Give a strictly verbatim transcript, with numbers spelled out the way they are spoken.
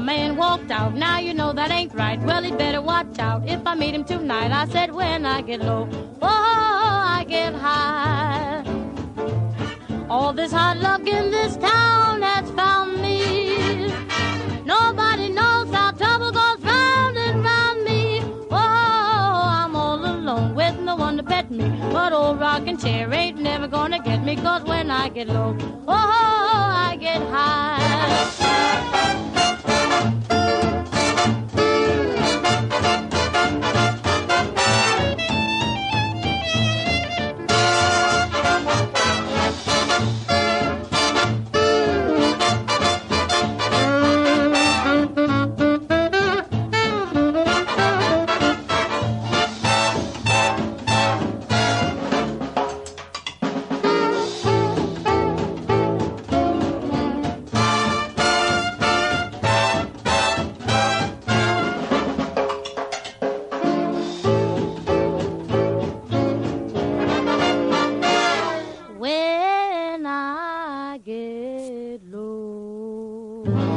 man walked out. Now you know that ain't right. Well, he'd better watch out if I meet him tonight. I said when I get low, oh, I get high. All this hard luck in this town has found me. Nobody knows how trouble goes round and round me. Oh, I'm all alone with no one to pet me. But old rocking chair ain't never gonna get me. Cause when I get low, oh, I get high. When I get low.